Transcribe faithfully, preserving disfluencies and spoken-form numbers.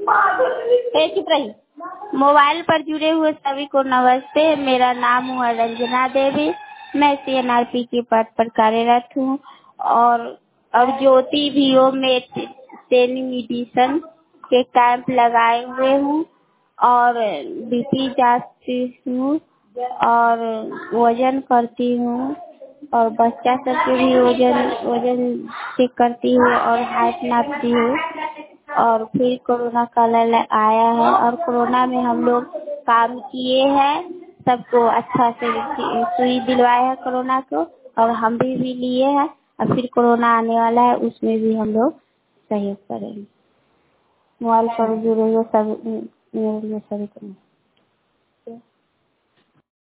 ए, चुप रही। मोबाइल पर जुड़े हुए सभी को नमस्ते। मेरा नाम हुआ रंजना देवी। मैं सी एन आर पी के पद पर कार्यरत हूँ और और ज्योति वीओ में टेलीमेडिसिन के कैंप लगाए हुए हूँ और बीपी जांचती हूँ और वजन करती हूँ और बच्चा सबके भी वजन वजन चेक करती हूँ और हाइट नापती हूँ। और फिर कोरोना काल आया है और कोरोना में हम लोग काम किए हैं, सबको अच्छा से सुई दिलवाए हैं कोरोना को और हम भी भी लिए हैं। और फिर कोरोना आने वाला है, उसमें भी हम लोग सहयोग करेंगे। मोबाइल पर जुड़े हुए सभी सभी को